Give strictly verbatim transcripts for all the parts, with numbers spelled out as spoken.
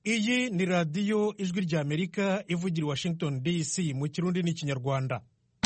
Iyi ni radiyo ijwi ry'Amerika ivugira i Washington D C mu Kirundi n'Ikinyarwanda.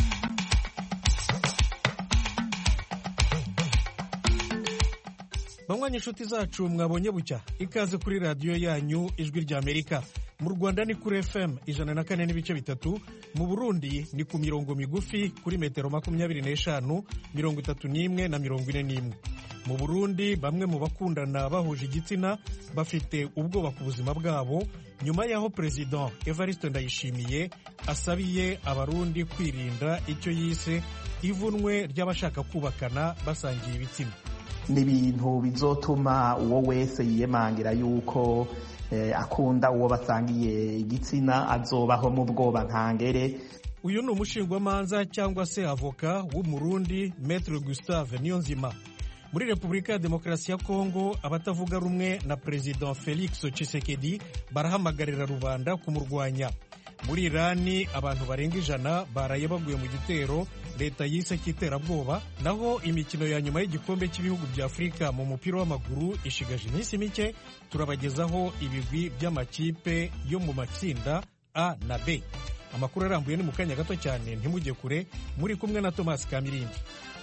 Banywanyi inshuti zacu mwabonye bucya, ikaze kuri radiyo yanyu ijwi ry'Amerika. Mu Rwanda ni kuri F M ijana na kane n'ibice bitatu, mu Burundi ni ku mirongo migufi kuri metero makumyabiri n'eshanu, mirongo itatu n'imwe na mirongo ine n'imwe. Mu Burundi bamwe mu bakundana bahuje igitsina bafite ubwoba ku buzima bwabo nyuma y'aho President Evariste Ndayishimiye asabiye abarundi kwirinda icyo yise ivunwe ry'abashaka kubakana basangiye ibitsina. Ni ibintu bizotuma uwo wese yiyemangira yuko eh, akunda uwo basangiye igitsina azobaho mu bwoba ntangere. Uyu ni umushingwamanza cyangwa se avoka w'umurundi Maître Gustave Niyonzima. Muri Repubulika ya Demokarasi ya Kongo abatavuga rumwe na President Felix Tshisekedi barahamagarira rubanda kumurwanya. Muri Irani abantu barenga ijana baraye baguye mu gitero leta yise cy'iterabwoba, naho imikino ya nyuma y'igikombe cy'ibihugu bya Afurika mu mupira w'amaguru ishigaje iminsi mike. Turabagezaho ibigwi by'amakipe yo mu matsinda A na B. Amakuru arambuye ni mu kanya gato cyane, ntimujye kure, muri kumwe na Thomas Kamirindi.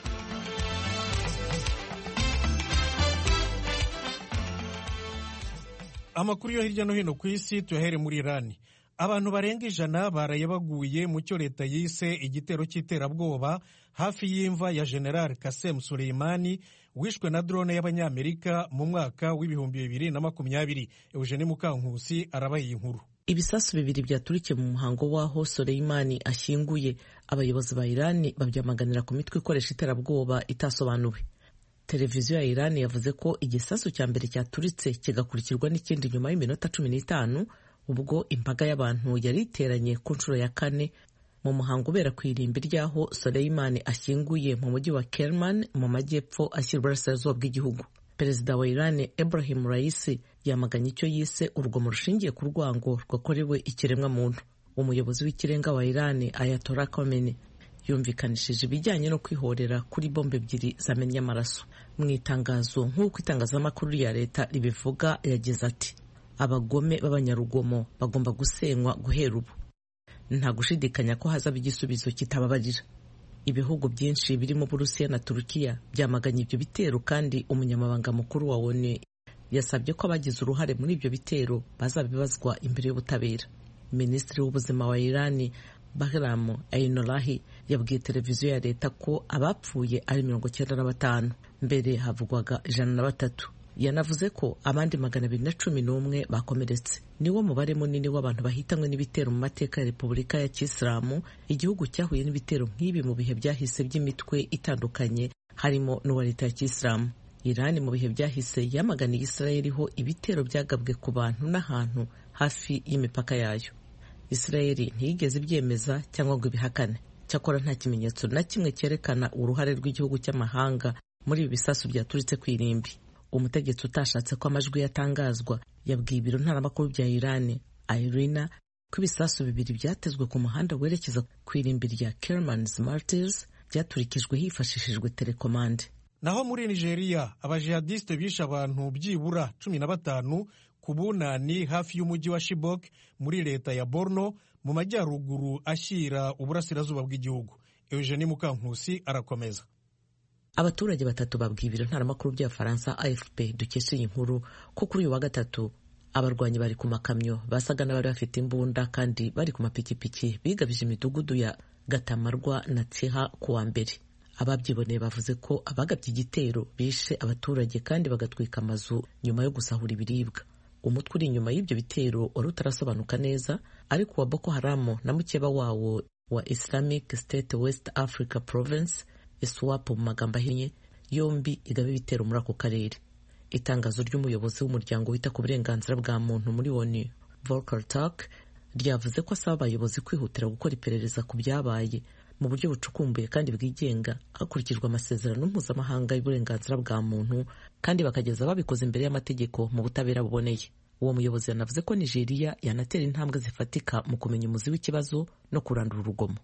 Amakuru yo hirya no hino ku isi tuyahere muri Irani. Abantu barenga ijana baraye baguye mu cyo leta yise igitero cy'iterabwoba hafi y'imva ya General Qasem Soleimani wishwe na drone y'Abanyamerika mu mwaka w'ibihumbi bibiri na makumyabiri. Eugene Mukankusi arabaye inkuru. Ibisasu bibiri byaturikiye mu muhango w'aho Soleimani ashyinguye. Abayobozi ba Irani babyamaganira ku mitwe ikoresha iterabwoba itasobanuwe. Televiziyo ya Irani yavuze ko igisasu cya mbere cyaturitse kigakurikirwa n'ikindi nyuma y'iminota cumi n'itanu ubwo imbaga y'abantu yari iteranye ku nshuro ya kane mu muhango ubera ku irimbi ry'aho Soleimani ashyinguye mu mujyi wa Kerman mu majyepfo ashyira uburasirazuba bw'igihugu. Perezida wa Irani Ebrahim Raisi yamaganye icyo yise urugomo rushingiye ku rwango rwakorewe ikiremwa muntu. Umuyobozi w'ikirenga wa Irani Ayatollah Khomeini yumvikanishije ibijyanye no kwihorera kuri bombe ebyiri zamennye amaraso. Mu itangazo nk'uko itangazamakuru ya leta ribivuga, yagize ati abagome b'abanyarugomo bagomba gusenywa guhera ubu. Nta gushidikanya ko hazaba igisubizo kitababarira. Ibihugu byinshi birimo Burusiya na Turukiya byamaganye ibyo bitero, kandi umunyamabanga mukuru wa O N U yasabye ko abagize uruhare muri ibyo bitero bazabibazwa imbere y'ubutabera. Minisitiri w'ubuzima wa Irani Bahram Ainolahi yabwiye televiziyo ya leta ko abapfuye ari mirongo cyenda na batanu, mbere havugwaga ijana na batatu. Yanavuze ko abandi magana abiri na cumi n'umwe bakomeretse. Niwo mubare munini w'abantu bahitanywe n'ibitero mu mateka ya Repubulika ya Kisilamu, igihugu cyahuye n'ibitero nk'ibi mu bihe byahise by'imitwe itandukanye harimo n'uwa leta ya Kisilamu. Irani mu bihe byahise yamaganiye Israeli ho ibitero byagabwe ku bantu n'ahantu hafi y'imipaka yayo. Israeli ntiyigeze ibyemeza cyangwa ngo ibihakane. Cyakora nta kimenyetso na kimwe cyerekana uruhare rw'igihugu cy'amahanga muri ibi bisasu byaturitse ku irimbi. Umutegetsi utashatse ko amajwi yatangazwa yabwiye ibiro ntaramakuru bya Irani Irina ko ibisasu bibiri byatezwe ku muhanda werekeza ku irimbi rya Kerman's Martyrs byaturikijwe hifashishijwe telekomande. Naho muri Nigeria abajihadiste bishe abantu byibura cumi na batanu ku bunani hafi y'umujyi wa Chibok muri leta ya Borno mu majyaruguru ashyira uburasirazuba bw'igihugu. Eugene Mukankusi arakomeza. Abaturage batatu babwiye ibiro ntaramakuru bya Faransa A F P dukesha iyi nkuru ko kuri uyu wa gatatu abarwanyi bari ku makamyo basaga n'abari bafite imbunda kandi bari ku mapikipiki bigabije imidugudu ya Gatamarwa na Tsiha ku wa mbere. Ababyiboneye bavuze ko abagabye igitero bishe abaturage kandi bagatwika amazu nyuma yo gusahura ibiribwa. Umutwe uri inyuma y'ibyo bitero wari utarasobanuka neza, ariko wa Boko Haram na mukeba wawo wa Islamic State West Africa Province ISWAP mu magambo ahinnye, yombi igaba ibitero muri ako karere. Itangazo ry'umuyobozi w'umuryango wita ku burenganzira bwa muntu muri O N U Volker Turk ryavuze ko asaba abayobozi kwihutira gukora iperereza ku byabaye mu buryo bucukumbuye kandi bwigenga hakurikijwe amasezerano mpuzamahanga y'uburenganzira bwa muntu, kandi bakageza babikoze imbere y'amategeko mu butabera buboneye. Uwo muyobozi yanavuze ko Nigeria yanatera intambwe zifatika mu kumenya umuzi w'ikibazo no kurandura urugomo.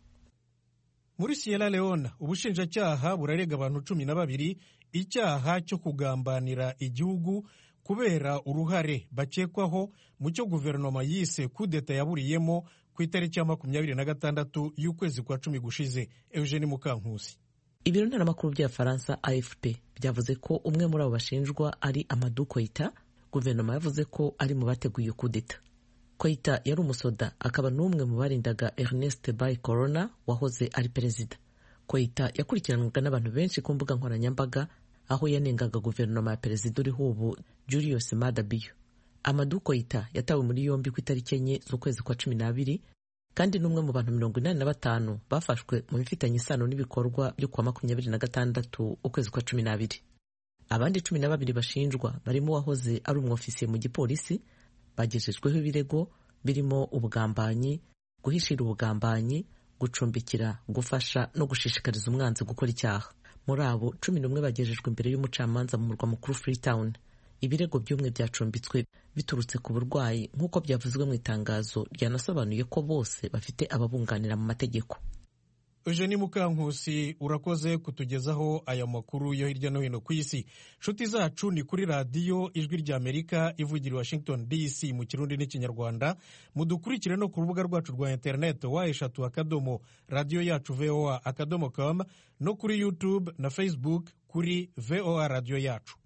Muri Sierra Leone ubushinjacyaha burarega abantu cumi na babiri icyaha cyo kugambanira igihugu kubera uruhare bakekwaho mu cyo guverinoma yise kudeta yaburiyemo ku itariki ya makumyabiri na gatandatu y'ukwezi kwa cumi gushize. Eugene Mukankusi. Ibiro ntaramakuru by'Abafaransa A F P byavuze ko umwe muri abo bashinjwa ari Amadou Koita. Guverinoma yavuze ko ari mu bateguye kudeta. Koita yari umusoda akaba n'umwe mu barindaga Ernest Bai Koroma wahoze ari perezida. Koita yakurikiranwaga n'abantu benshi ku mbuga nkoranyambaga aho yanengaga guverinoma ya perezida uriho ubu Julius Maada Bio. Amadou Koita yatawe muri yombi ku itariki enye z'ukwezi kwa cumi n'abiri kandi n'umwe mu bantu mirongo inani na batanu bafashwe mu bifitanye isano n'ibikorwa byo kuwa makumyabiri na gatandatu ukwezi kwa cumi n'abiri. Abandi cumi na babiri bashinjwa barimo uwahoze ari umwofisiye mu gipolisi bagejejweho ibirego birimo ubugambanyi, guhishira ubugambanyi, gucumbikira, gufasha no gushishikariza umwanzi gukora icyaha. Muri abo cumi n'umwe bagejejwe imbere y'umucamanza mu murwa mukuru Freetown. Ibirego by'umwe byacumbitswe biturutse ku burwayi nk'uko byavuzwe mu itangazo ryanasobanuye ko bose bafite ababunganira mu mategeko. Eugenie Mukankusi, urakoze kutugezaho aya makuru yo hirya no hino ku isi. Nshuti zacu, ni kuri radiyo Ijwi ry'Amerika ivugira Washington D C mu Kirundi n'Ikinyarwanda. Mudukurikire no ku rubuga rwacu rwa internet wa eshatu akadomo radiyo yacu V O A akadomo com no kuri YouTube na Facebook kuri V O A radiyo yacu.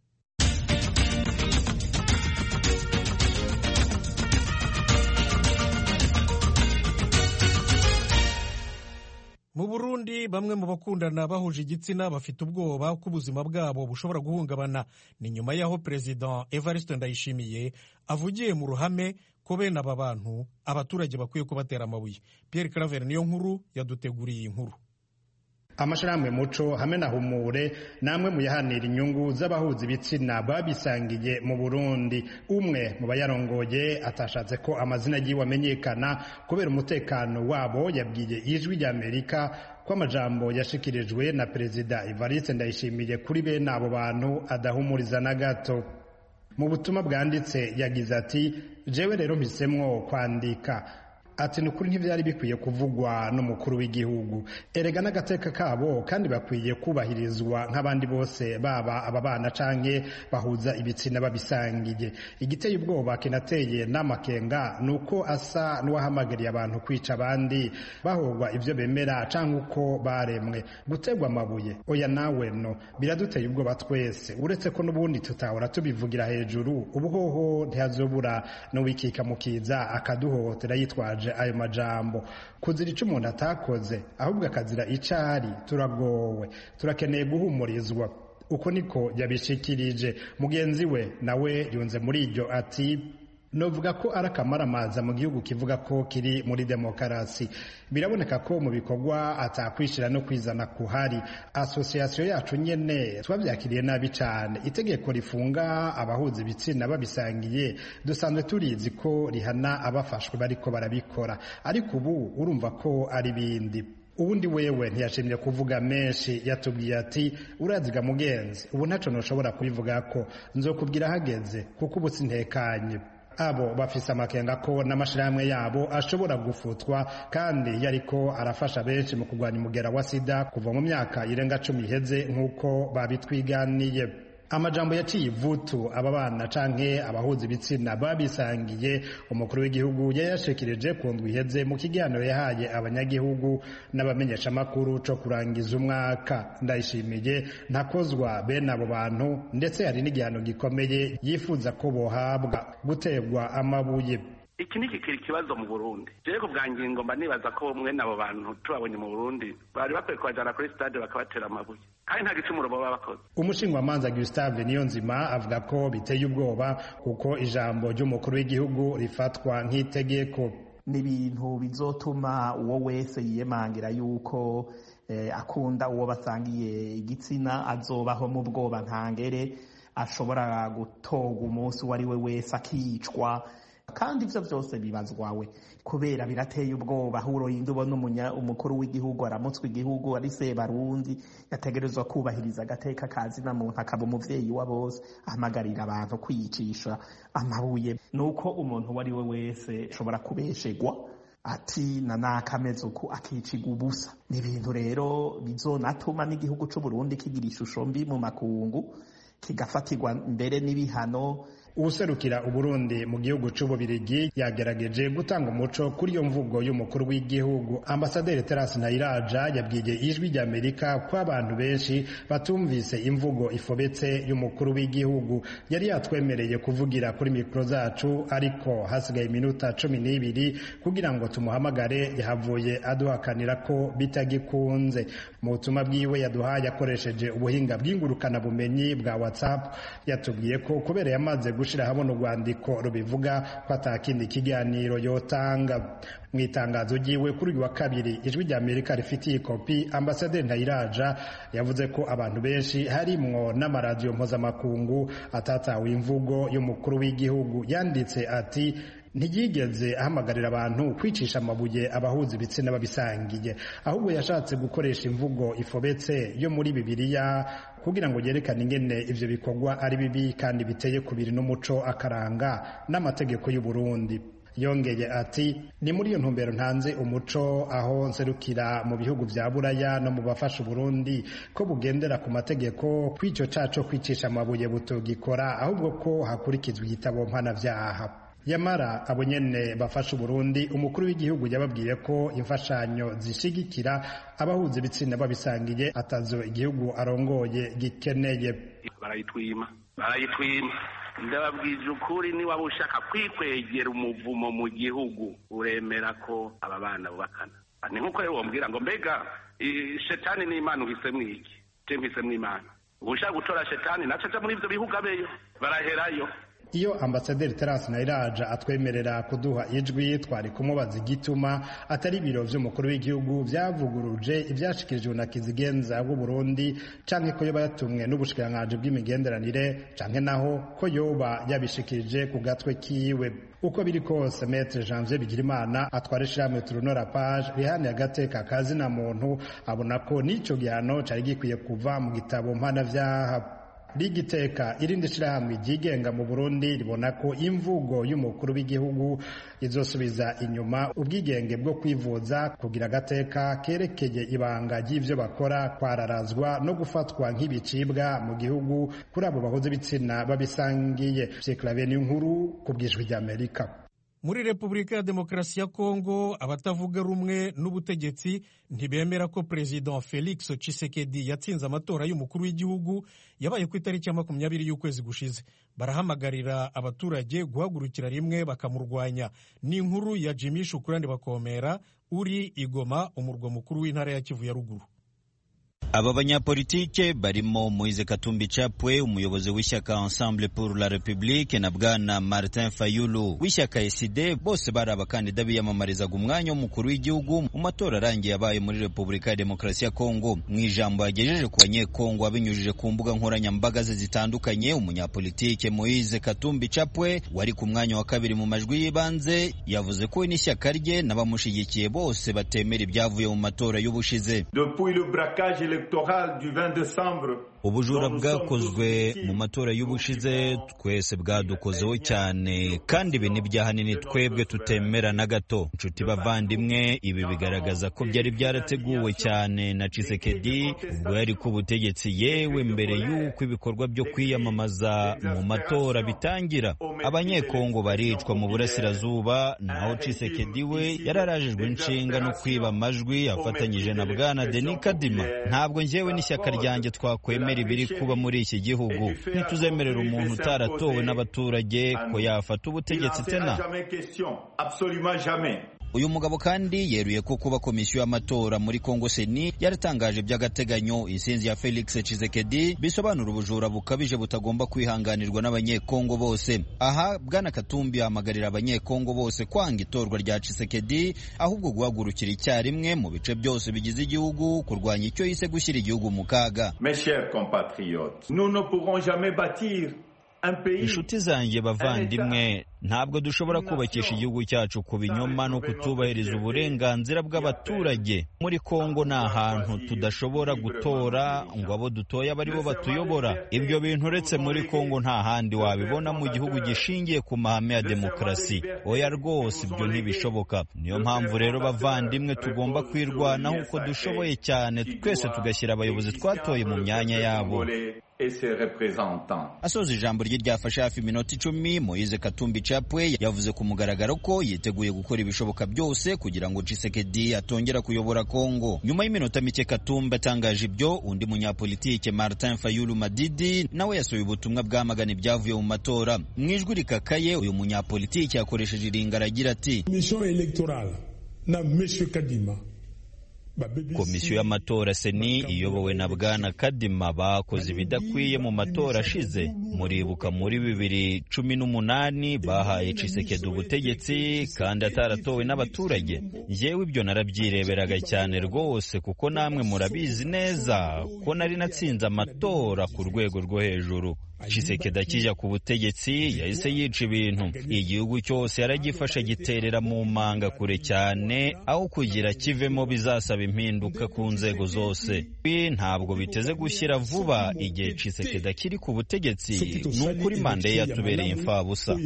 Mu Burundi, bamwe mu bakundana bahuje igitsina bafite ubwoba ko ubuzima bwabo bushobora guhungabana. Ni nyuma y'aho Perezida Evariste Ndayishimiye avugiye mu ruhame ko bene aba bantu abaturage bakwiye kubatera amabuye. Pierre Claver niyo nkuru yaduteguriye inkuru. Amashirahamwe Muco hamwe na Humure namwe mu yahanira inyungu z'abahuza ibitsina babisangiye mu Burundi. Umwe mu bayarongoye atashatse ko amazina yiwe amenyekana kubera umutekano wabo yabwiye Ijwi ry'Amerika ko amajambo yashikirijwe na Perezida Evariste Ndayishimiye kuri bene abo bantu adahumuriza na gato. Mu butumwa bwanditse yagize ati jewe rero mpisemwo kwandika ati nukuri ntivyari bikwiye kuvugwa n'umukuru w'igihugu, erega n'agateka kabo kandi bakwiye kubahirizwa nk'abandi bose baba ababana canke bahuza ibitsina babisangiye. Igiteye ubwoba kinateye n'amakenga nuko asa n'uwahamagariye abantu kwica abandi bahogwa ivyo bemera canke uko baremwe. Gutegwa amabuye oya nawe no biraduteye ubwoba twese, uretse ko n'ubundi tutahora tubivugira hejuru. Ubuhoho ntihazobura n'uwikika mukiza akaduhohotera yitwaje ayo majambo. Kuzira ico umuntu atakoze ahubwo akazira icari, turagowe, turakeneye guhumurizwa. Uko niko yabishikirije. Mugenzi we nawe yunze muri iryo ati novuga ko arakamaramaza mu gihugu kivuga ko kiri muri demokarasi. Biraboneka ko mu bikorwa atakwishira no kwizana kuhari. Association yacu nyene twavyakiriye nabi cane. Itegeko rifunga abahuza ibitsina babisangiye dusanzwe turizi ko rihana abafashwe bariko barabikora, ariko ubu urumva ko ari bindi. Ubundi wewe ntiyashimye kuvuga menshi, yatubwiye ati uraziga mugenzi, ubu ntaco noshobora kubivuga ko nzokubwira hageze kuko ubu sintekanye. Abo bafise amakenga ko n'amashirahamwe yabo ashobora gufutwa kandi yariko arafasha benshi mu kurwanya umugera wa sida kuva mu myaka irenga cumi iheze nk'uko babitwiganiye. Amajambo yaciye ivutu aba bana canke abahuza ibitsina babisangiye umukuru w'igihugu yayashikirije ku ndwi iheze mu kiganiro yahaye abanyagihugu n'abamenyesha makuru co kurangiza umwaka. Ndayishimiye ntakozwa bene abo bantu, ndetse hari n'igihano gikomeye yifuza ko bohabwa, gutegwa amabuye. Iki ni kikiri kibazo mu Burundi. Je ko bwangingo mba nibaza ko mwe nabo bantu tubabonye mu Burundi bari bakwiye kwajana kuri stade bakabatera amabuye, kandi nta gicumuro baba bakoze. Umushingwamanza Gustave Niyonzima avuga ko biteye ubwoba kuko ijambo ry'umukuru w'igihugu rifatwa nk'itegeko. Ni ibintu bizotuma uwo wese yiyemangira yuko eh, akunda uwo basangiye igitsina azobaho mu bwoba ntangere, ashobora gutoga umunsi wari we wese akicwa, kandi ivyo vyose bibazwawe kubera birateye ubwoba. Huro yindi ubona umunya umukuru w'igihugu aramutswe igihugu ari se Barundi yategerezwa kubahiriza agateka kazi na muntu, akaba umuvyeyi wa bose, ahamagarira abantu kwiyicisha amabuye. Nuko umuntu wari we wese ashobora kubeshegwa ati na nakameze uko akiciga ubusa. Ni ibintu rero bizonatuma n'igihugu c'u Burundi kigira ishusho mbi mu makungu, kigafatirwa mbere n'ibihano. Uwuserukira Uburundi mu gihugu c'Ububirigi yagerageje gutanga umuco kuri iyo mvugo y'umukuru w'igihugu. Ambasaderi Terence Ntayiraja yabwiye Ijwi ry'Amerika ko abantu benshi batumvise imvugo ifobetse y'umukuru w'igihugu. Yari yatwemereye kuvugira kuri mikro zacu, ariko hasigaye iminota cumi n'ibiri kugira ngo tumuhamagare, yahavuye aduhakanira ko bitagikunze. Mu butumwa bwiwe yaduhaye akoresheje ubuhinga bw'ingurukana bumenyi bwa WhatsApp, yatubwiye ko kubera yamaze gushira habona urwandiko rubivuga ko atakindi kiganiro yotanga. Mu itangazo ryiwe kuri uyu wa kabiri Ijwi ry'Amerika rifitiye kopi, Ambasaderi Ntayiraja yavuze ko abantu benshi harimwo n'amaradiyo mpuzamakungu atatawe imvugo y'umukuru w'igihugu. Yanditse ati ntiyigeze ahamagarira abantu kwicisha amabuye abahuza ibitsina babisangiye, ahubwo yashatse gukoresha imvugo ifobetse yo muri Bibiliya kugira ngo yerekane ingene ivyo bikorwa ari bibi kandi biteye kubiri n'umuco akaranga n'amategeko y'u Burundi. Yongeye ati ni muri iyo ntumbero ntanze umuco aho nserukira mu bihugu vya Buraya no mu bafasha Burundi ko bugendera ku mategeko, kwico caco kwicisha amabuye butogikora, ahubwo ko hakurikizwa igitabo mpanavyaha. Yamara abo nyene bafasha Burundi, umukuru w'igihugu yababwiye ko imfashanyo zishigikira abahuza ibitsina babisangiye atazo igihugu arongoye gikeneye. Barayitwima barayitwima ndababwije ukuri, ni waba ushaka kwikwegera umuvumo mu gihugu uremera ko aba bana bubakana. Ni nkuko rero wombwira ngo mbega shetani ni Imana uhisemo iki? Je mpisemo Imana. Ushaka gutora shetani naco aja muri ivyo bihugu abeyo, baraherayo. Iyo Ambasaderi Terence Ntayiraja atwemerera kuduha ijwi, twari kumubaza igituma atari ibiro vy'umukuru w'igihugu vyavuguruje ivyashikirijwe na Kizigenza w'u Burundi, canke ko yoba yatumwe n'ubushikiranganji bw'imigenderanire, canke naho ko yoba yabishikirije ku gatwe kiwe. Uko biri kose, Maître Janvier Bigirimana atwara ishirahamwe Turunora Page rihaniye agateka kazina muntu abona ko n'ico gihano cari gikwiye kuva mu gitabo mpanavyaha. Rigiteka irindi shirahamwe ryigenga mu Burundi ribona ko imvugo y'umukuru w'igihugu izosubiza inyuma ubwigenge bwo kwivuza, kugira agateka kerekeye ibanga ry'ivyo bakora kwararazwa no gufatwa nk'ibicibwa mu gihugu kuri abo bahuza ibitsina babisangiye. Cyeclavier Niyonkuru ku bw'Ijwi ry'Amerika. Muri Repubulika ya Demokarasi ya Kongo, abatavuga rumwe n'ubutegetsi ntibemera ko President Felix Tshisekedi yatsinze amatora y'umukuru w'igihugu yabaye ku itariki ya makumyabiri y'ukwezi gushize. Barahamagarira abaturage guhagurukira rimwe bakamurwanya. Ni inkuru ya Jimmy Shukurani Bakomera uri Igoma, umurwa mukuru w'intara ya Kivu ya ruguru. Aba banyapolitike barimo Moise Katumbi Chapwe, umuyobozi w'ishyaka Ensemble pour la République, na bwana Martin Fayulu w'ishyaka S D, bose bari abakandida biyamamarizaga umwanya w'umukuru w'igihugu mu matora arangiye yabaye muri Repubulika ya Demokarasi ya Kongo. Mu ijambo yagejeje ku banyekongo abinyujije ku mbuga nkoranyambaga ze zitandukanye, umunyapolitike Moise Katumbi Chapwe wari ku mwanya wa kabiri mu majwi y'ibanze yavuze ko n'ishyaka rye n'abamushigikiye bose batemera ibyavuye mu matora y'ubushize. Depuis le braquage ubujura bwakozwe mu matora y'ubushize twese bwadukozeho cyane, kandi ibi n'ibyaha nini twebwe tutemera na gato. Inshuti bavandimwe, ibi bigaragaza ko byari byarateguwe cyane na Tshisekedi ubwo yari ku butegetsi, yewe mbere y'uko ibikorwa byo kwiyamamaza mu matora bitangira. Abanyekongo baricwa mu burasirazuba, naho Tshisekedi we yararajijwe inshinga no kwiba amajwi afatanyije na bwana Denis Kadima. Ntabwo njyewe n'ishyaka ryanjye twakwemera ibiri kuba muri iki gihugu. Ntituzemerera umuntu utaratowe n'abaturage ko yafata ubutegetsi tena. Uyu mugabo kandi yeruye ko kuba komisiyo y'amatora muri Kongo Seni yaratangaje by'agateganyo intsinzi ya Felix Tshisekedi bisobanura ubujura bukabije butagomba kwihanganirwa n'abanyekongo bose. Aha bwana Katumbi ahamagarira abanyekongo bose kwanga itorwa rya Tshisekedi, ahubwo guhagurukira icyarimwe mu bice byose bigize igihugu kurwanya icyo yise gushyira igihugu mu kaga. Mes chers compatriotes, nous ne pourrons jamais bâtir inshuti zanjye bavandimwe, ntabwo dushobora kubakisha igihugu cyacu ku binyoma no kutubahiriza uburenganzira bw'abaturage. Muri Kongo ni ahantu tudashobora gutora ngo abo dutoye aba aribo batuyobora. Ibyo bintu uretse muri Kongo nta handi wabibona mu gihugu gishingiye ku mahame ya demokarasi. Oya rwose, ibyo ntibishoboka. Niyo mpamvu rero bavandimwe tugomba kwirwanaho uko dushoboye cyane, twese tugashyira abayobozi twatoye mu myanya yabo. asoza ijambo rye ryafashe hafi iminota icumi, Moise Katumbi Chapwe yavuze ku mugaragaro ko yiteguye gukora ibishoboka byose kugira ngo Tshisekedi atongera kuyobora Kongo. Nyuma y'iminota mike Katumbi atangaje ibyo, undi munyapolitike Martin Fayulu Madidi nawe yasohoye ubutumwa bwamagana ibyavuye mu matora. Mu ijwi rikakaye uyu munyapolitike yakoresheje iringara agira ati: Mission électorale na Monsieur Kadima. Komisiyo y'amatora Seni iyobowe na Bwana Kadima bakoze ibidakwiye mu matora ashize. Muribuka muri bibiri cumi n'umunani bahaye Tshisekedi ubutegetsi kandi ataratowe n'abaturage. Yewe ibyo narabyireberaga cyane rwose, kuko namwe murabizi neza ko nari natsinze amatora ku rwego rwo hejuru. Tshisekedi akijya ku butegetsi yahise yica ibintu, igihugu cyose yaragifashe giterera mu manga kure cyane, aho kugira kivemo bizasaba impinduka ku nzego zose. Ibi ntabwo biteze gushyira vuba igihe Tshisekedi akiri ku butegetsi, n'ukuri manda ye yatubereye imfabusa.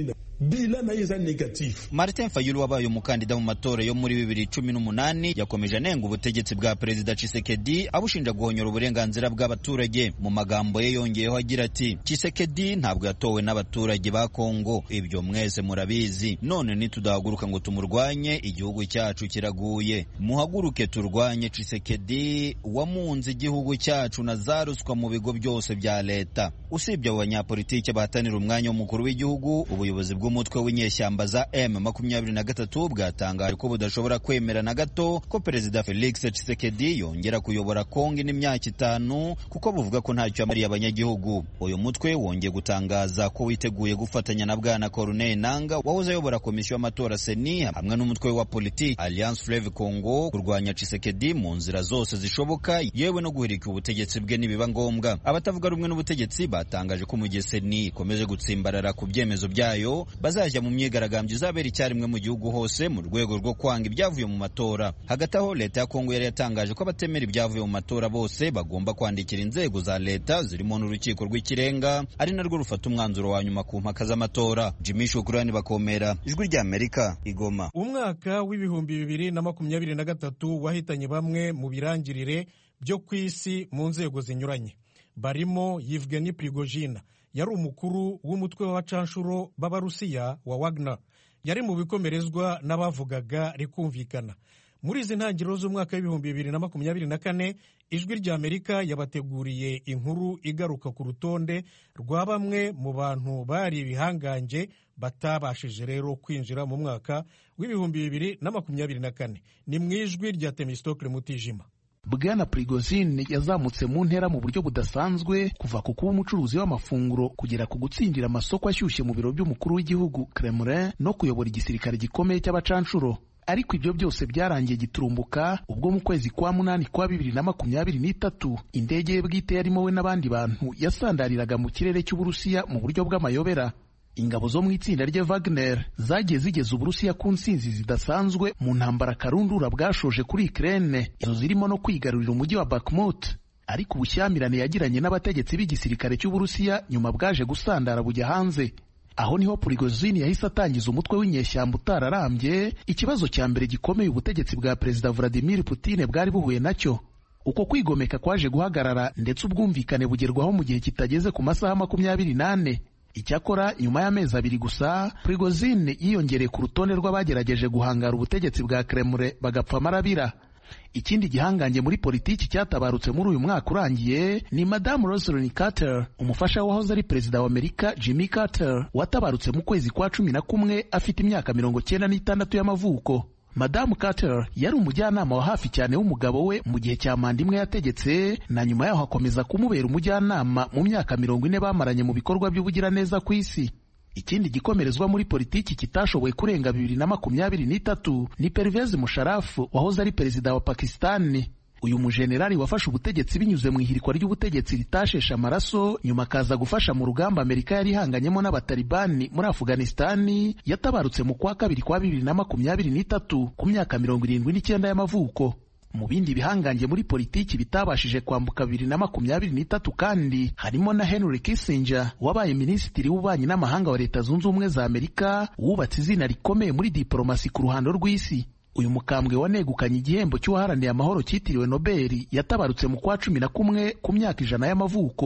Martin Fayulu wabaye umukandida mu matora yo muri bibiri cumi n'umunani yakomeje anenga ubutegetsi bwa Perezida Tshisekedi abushinja guhonyora uburenganzira bw'abaturage. Mu magambo ye yongeyeho agira ati: Tshisekedi ntabwo yatowe n'abaturage ba Kongo, ibyo mwese murabizi. None nitudahaguruka ngo tumurwanye, igihugu cyacu kiraguye. Muhaguruke turwanye Tshisekedi wamunze igihugu cyacu na za ruswa mu bigo byose bya leta. Usibye abo banyapolitike bahatanira umwanya w'umukuru w'igihugu, ubuyobozi bw'umutwe w'inyeshyamba za M makumyabiri na gatatu bwatangaje ko budashobora kwemera na gato ko Perezida Felix Tshisekedi yongera kuyobora Kongo n'imyaka itanu, kuko buvuga ko ntacyo yamariye abanyagihugu. Uyu mutwe wongeye gutangaza ko witeguye gufatanya na Bwana Corneille Nangaa wahoze ayobora komisiyo y'amatora Seni hamwe n'umutwe wa politiki Alliance Fleuve Congo kurwanya Tshisekedi mu nzira zose zishoboka, yewe no guhirika ubutegetsi bwe nibiba ngombwa. Abatavuga rumwe n'ubutegetsi batangaje ko mu gihe Seni ikomeje gutsimbarara ku byemezo byayo, bazajya mu myigaragambyo izabera icyarimwe mu gihugu hose mu rwego rwo kwanga ibyavuye mu matora. Hagati aho leta ya Kongo yari yatangaje ko abatemera ibyavuye mu matora bose bagomba kwandikira inzego za leta zirimo n'urukiko rw'ikirenga, ari narwo rufata umwanzuro wa nyuma ku mpaka z'amatora. Jimmy Shukrani Bakomera, Ijwi rya Amerika, Igoma. Umwaka w'ibihumbi bibiri na makumyabiri na gatatu wahitanye bamwe mu birangirire byo ku isi mu nzego zinyuranye, barimo Yevgeny Prigozhin, yari umukuru w'umutwe w'abacanshuro b'Abarusiya wa Wagner. Yari mu bikomerezwa n'abavugaga rikumvikana. Muri izi ntangiriro z'umwaka w'ibihumbi bibiri na makumyabiri na kane, Ijwi rya Amerika yabateguriye inkuru igaruka ku rutonde rwa bamwe mu bantu bari ibihanganje batabashije rero kwinjira mu mwaka w'ibihumbi bibiri na makumyabiri na kane. Ni mu ijwi rya Temistokle Mutijima. Bwana Prigozhin yazamutse mu ntera mu buryo budasanzwe, kuva ku kuba umucuruzi w'amafunguro kugera ku gutsindira amasoko ashyushye mu biro by'umukuru w'igihugu Kremlin no kuyobora igisirikare gikomeye cy'abacanshuro. Ariko ibyo byose byarangiye giturumbuka ubwo mu kwezi kwa munani kwa bibiri na makumyabiri n'itatu indege ye bwite yarimo we n'abandi bantu yasandariraga mu kirere cy'Uburusiya mu buryo bw'amayobera. Ingabo zo mu itsinda rye Wagner zagiye zigeza Uburusiya ku nsinzi zidasanzwe mu ntambara karundura bwashoje kuri Ukraine, izo zirimo no kwigarurira umujyi wa Bakhmut. Ariko ubushyamirane yagiranye n'abategetsi b'igisirikare cy'Uburusiya nyuma bwaje gusandara bujya hanze. Aho niho Prigozhin yahise atangiza umutwe w'inyeshyamba utararambye, ikibazo cya mbere gikomeye ubutegetsi bwa Perezida Vladimir Putin bwari buhuye nacyo. Uko kwigomeka kwaje guhagarara ndetse ubwumvikane bugerwaho mu gihe kitageze ku masaha makumyabiri n'ane. Icyakora nyuma y'amezi abiri gusa, Prigozhin yiyongereye ku rutonde rw'abagerageje guhangara ubutegetsi bwa Kremlin bagapfa marabira. Ikindi gihangange muri politiki cyatabarutse muri uyu mwaka urangiye ni Madame Rosalynn Carter, umufasha wahoze ari perezida wa Amerika Jimmy Carter, watabarutse mu kwezi kwa cumi na kumwe afite imyaka mirongo cyenda n'itandatu y'amavuko. Madame Carter yari umujyanama wa hafi cyane w'umugabo we mu gihe cya manda imwe yategetse, na nyuma yaho akomeza kumubera umujyanama mu myaka mirongo ine bamaranye mu bikorwa by'ubugiraneza ku isi. Ikindi gikomerezwa muri politiki kitashoboye kurenga bibiri na makumyabiri n'itatu ni Pervez Musharraf, wahoze ari perezida wa Pakistani. Uyu mujenerali wafashe ubutegetsi binyuze mu ihirikwa ry'ubutegetsi ritashesha amaraso, nyuma akaza gufasha mu rugamba Amerika yari ihanganyemo n'abatalibani muri Afghanistani, yatabarutse mu kwa kabiri kwa bibiri na makumyabiri n'itatu ku myaka mirongo irindwi n'icyenda y'amavuko. Mu bindi bihangange muri politiki bitabashije kwambuka bibiri na makumyabiri n'itatu kandi harimo na Henry Kissinger, wabaye minisitiri w'ububanyi n'amahanga wa Leta Zunze Ubumwe za Amerika, wubatse izina rikomeye muri diplomasi ku ruhando rw'isi. Uyu mukambwe wanegukanye igihembo cy'uwaharaniye amahoro cyitiriwe Nobel yatabarutse mu kwa cumi na kumwe ku myaka ijana y'amavuko.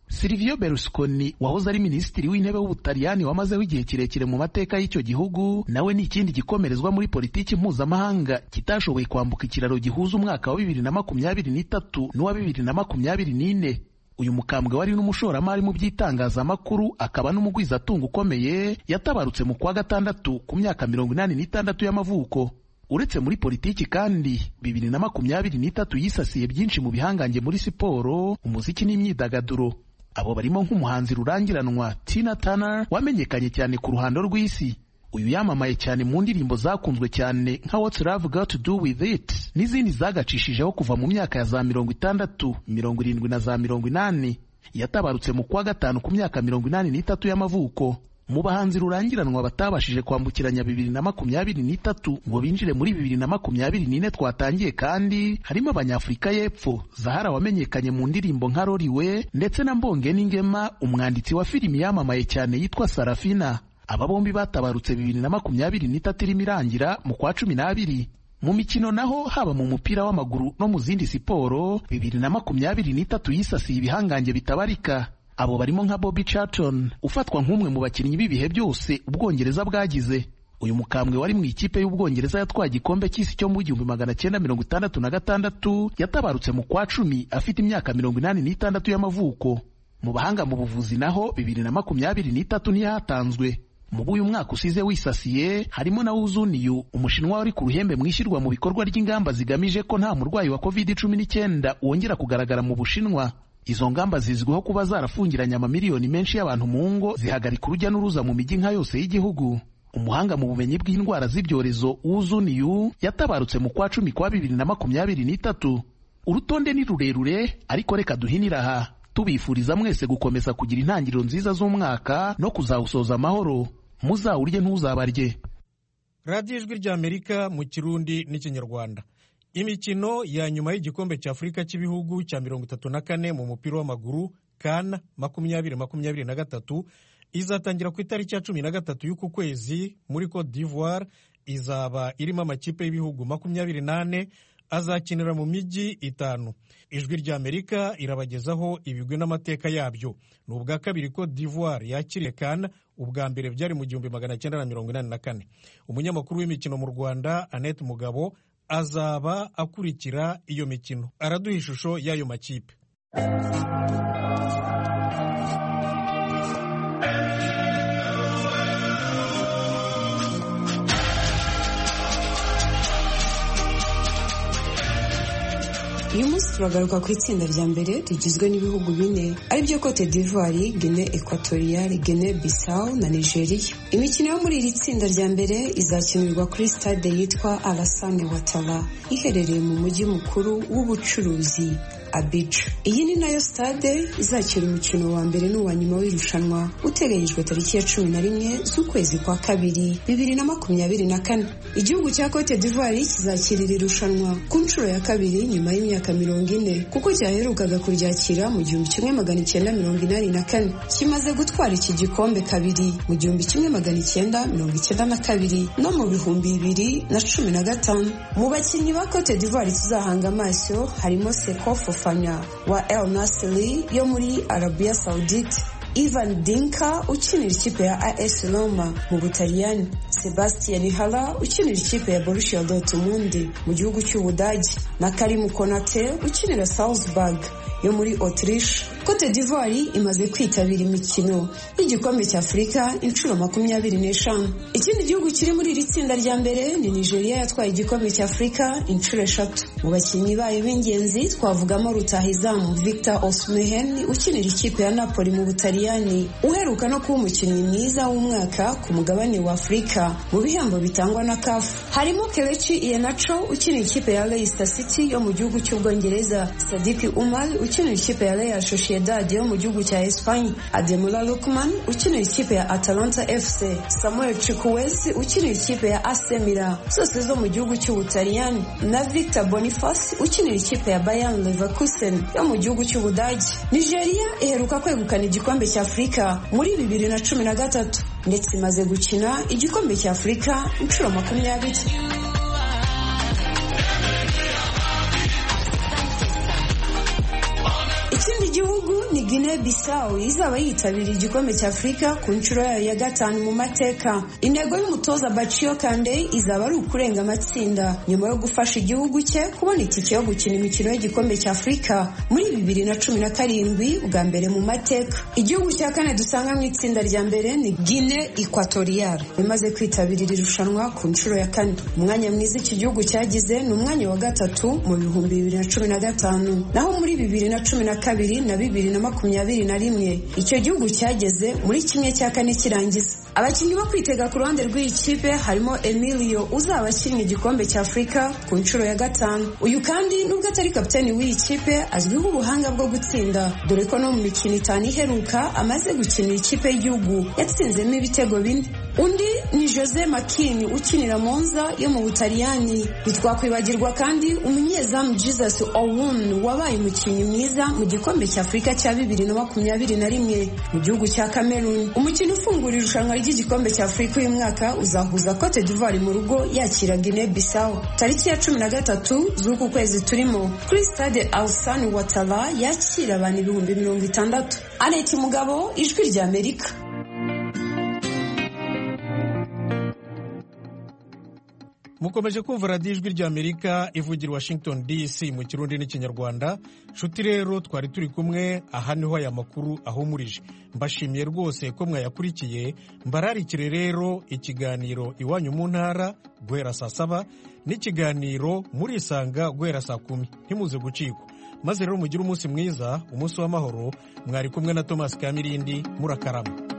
Silvio Berlusconi wahoze ari minisitiri w'intebe w'Ubutaliyani wamazeho igihe kirekire mu mateka y'icyo gihugu, nawe ni ikindi gikomerezwa muri politiki mpuzamahanga kitashoboye kwambuka ikiraro gihuza umwaka wa bibiri na makumyabiri n'itatu n'uwa bibiri na makumyabiri n'ine. Uyu mukambwe wari n'umushoramari mu by'itangazamakuru akaba n'umugwizatunga ukomeye yatabarutse mu kwa gatandatu ku myaka mirongo inani n'itandatu y'amavuko. Uretse muri politiki kandi bibiri na makumyabiri n'itatu yisasiye byinshi mu bihangange muri siporo, umuziki n'imyidagaduro. Abo barimo nk'umuhanzi rurangiranwa Tina Turner wamenyekanye cyane ku ruhando rw'isi. Uyu yamamaye cyane mu ndirimbo zakunzwe cyane nka What's Love Got to Do With It n'izindi zagacishijeho kuva mu myaka ya za mirongo itandatu, mirongo irindwi na za mirongo inani. Yatabarutse mu kwa gatanu ku myaka mirongo inani n'itatu y'amavuko. Mu bahanzi rurangiranwa batabashije kwambukiranya bibiri na makumyabiri n'itatu ngo binjire muri bibiri na makumyabiri n'ine twatangiye kandi harimo Abanyafurika y'Epfo Zahara wamenyekanye mu ndirimbo nka Roriwe ndetse na Mbonge N'Ingema umwanditsi wa filimi yamamaye cyane yitwa Sarafina. Aba bombi batabarutse bibiri na makumyabiri n'itatu irimo irangira mu kwa cumi n'abiri. Mu mikino naho haba mu mupira w'amaguru no mu zindi siporo bibiri na makumyabiri n'itatu yisasiye ibihangange bitabarika. Abo barimo nka Bobby Charlton ufatwa nk'umwe mu bakinnyi b'ibihe byose Ubwongereza bwagize. Uyu mukambwe wari mu ikipe y'Ubwongereza yatwaye igikombe cy'isi cyo mu gihumbi magana cyenda mirongo itandatu na gatandatu yatabarutse mu kwa cumi afite imyaka mirongo inani n'itandatu y'amavuko. Mu bahanga mu buvuzi naho bibiri na makumyabiri n'itatu ntiyatanzwe. Mu uyu mwaka usize wisasiye harimo na Wu Zuniyu umushinwa wari ku ruhembe mwishyirwa mu bikorwa ry'ingamba zigamije ko nta murwayi wa covid cumi n'icyenda wongera kugaragara mu Bushinwa. Izo ngamba zizwiho kuba zarafungiranye amamiliyoni menshi y'abantu mu ngo, zihagarika urujya n'uruza mu mijyi nka yose y'igihugu. Umuhanga mu bumenyi bw'indwara z'ibyorezo Wu Zuniyu yatabarutse mu kwa cumi kwa bibiri na makumyabiri n'itatu. Urutonde ni rurerure ariko reka duhinira aha tubifuriza mwese gukomeza kugira intangiriro nziza z'umwaka no kuzawusoza amahoro. Muzawurye ntuzabarye. Radio Ijwi ry'Amerika mu Kirundi n'Ikinyarwanda. Imikino ya nyuma y'igikombe cya Afurika cy'ibihugu cya mirongo itatu na kane mu mupira w'amaguru CAN makumyabiri makumyabiri na gatatu izatangira ku itariki ya cumi na gatatu y'uku kwezi muri Cote d'Ivoire. Izaba irimo amakipe y'ibihugu makumyabiri n'ane azakinira mu mijyi itanu. Ijwi ry'Amerika irabagezaho ibigwi n'amateka yabyo. Ni ubwa kabiri Cote d'Ivoire yakiriye CAN, ubwa mbere byari mu gihumbi magana cyenda na mirongo inani na kane. Umunyamakuru w'imikino mu Rwanda Annette Mugabo azaba akurikira iyo mikino, araduha ishusho y'ayo makipe. Uyu munsi turagaruka ku itsinda rya mbere rigizwe n'ibihugu bine aribyo Cote d'Ivoire, Guinée Equatoriale, Guinée Bissau na Nigeria. Imikino yo muri iri tsinda rya mbere izakinirwa kuri stade yitwa Alassane Ouattara iherereye mu mujyi mukuru w'ubucuruzi Abidjan. Iyi ni nayo stade izakira umukino wa mbere n'uwa nyuma w'irushanwa uteganyijwe tariki ya cumi na rimwe z'ukwezi kwa kabiri bibiri na makumyabiri na kane. Igihugu cya Cote d'Ivoire kizakirira irushanwa ku nshuro ya kabiri nyuma y'imyaka mirongo ine kuko cyaherukaga kuryakira mu gihumbi kimwe magana cyenda mirongo inani na kane. Kimaze gutwara iki gikombe kabiri mu gihumbi kimwe magana cyenda mirongo icyenda na kabiri no mu bihumbi bibiri na cumi na gatanu. Mu bakinnyi ba Cote d'Ivoire tuzahanga amaso harimo Seko Fofana wa El Nassr yo muri Arabia Saudite, Ivan Dinka ukinira ikipe ya A S Roma mu Butaliyani, Sebastian Haller ukinira ikipe ya Borussia Dortmund mu gihugu cy'Ubudage na Karim Konate ukinira Salzburg yo muri Autriche. Cote d'Ivoire imaze kwitabira imikino y'igikombe cya Afurika inshuro makumyabiri n'eshanu. Ikindi gihugu kiri muri iri tsinda rya mbere ni Nigeria yatwaye igikombe cya Afurika inshuro eshatu. Mu bakinnyi bayo b'ingenzi twavugamo rutahizamu Victor Osimhen ukinira ikipe ya Napoli mu Butaliyani, uheruka no kuba umukinnyi mwiza w'umwaka ku mugabane wa Afurika mu bihembo bitangwa na C A F. Harimo Kelechi Iheanacho ukinira ikipe ya Leicester City yo mu gihugu cy'Ubwongereza, Sadiq Umar ukinira ikipe ya Real Sociedad yo mu gihugu cya Espagne, Ademola Lookman ukinira ikipe ya Atalanta F C, Samuel Chukwueze ukinira ikipe ya A C Milan zose zo mu gihugu cy'Ubutaliyani, na Victor Boniface ukinira ikipe ya Bayern Leverkusen yo mu gihugu cy'Ubudage. Nigeria iheruka kwegukana igikombe cya Afurika muri bibiri na cumi na gatatu ndetse imaze gukina igikombe cya Afurika inshuro makumyabiri. Ikindi gihugu ni Guinea Guinea Bissau izaba yitabiriye igikombe cya Afurika ku nshuro yayo ya gatanu mu mateka. Intego y'umutoza Baccio Kande izaba ari ukurenga amatsinda nyuma yo gufasha igihugu cye kubona itike yo gukina imikino y'igikombe cya Afurika muri bibiri na cumi na karindwi bwa mbere mu mateka. Igihugu cya kane dusanga mu itsinda rya mbere ni Guinea Equatorial imaze kwitabira irushanwa ku nshuro ya kane. Umwanya mwiza iki gihugu cyagize ni umwanya wa gatatu mu bihumbi bibiri na cumi na gatanu, naho muri bibiri na cumi na kabiri na bibiri na makumyabiri na rimwe icyo gihugu cyageze muri kimwe cya kane kirangiza. Abakinnyi bo kwitega ku ruhande rw'iyi kipe harimo Emilio uzaba akinnye igikombe cya Afurika ku nshuro ya gatanu. Uyu kandi nubwo atari kapiteni w'iyi kipe azwiho ubuhanga bwo gutsinda, dore ko no mu mikino itanu iheruka amaze gukinira ikipe y'igihugu yatsinzemo ibitego bine. Undi ni Jose Makini ukinira Monza yo mu Butaliyani. Ntitwakwibagirwa kandi umunyezamu Jesus Owun wabaye umukinnyi mwiza mu gikombe cya Afurika cya bibiri na makumyabiri na rimwe mu gihugu cya Cameroon. Umukino ufungura irushanwa ry'igikombe cya Afurika uyu mwaka uzahuza Cote d'Ivoire mu rugo yakira Guinea Bissau tariki ya cumi na gatatu z'uku kwezi turimo kuri stade Alassane Ouattara yakira abantu ibihumbi mirongo itandatu. Aneti Mugabo, Ijwi rya Amerika. mukomeje kumva radiyo ijwi ry'Amerika ivugira Washington D C mu kirundi n'ikinyarwanda. nshuti rero twari turi kumwe, aha niho aya makuru ahumurije. mbashimiye rwose ko mwayakurikiye. mbararikire rero ikiganiro iwanyu mu ntara guhera saa saba n'ikiganiro murisanga guhera saa kumi. ntimuze gucikwa. maze rero mugire umunsi mwiza, umunsi w'amahoro. mwari kumwe na Thomas Kamirindi, murakarama.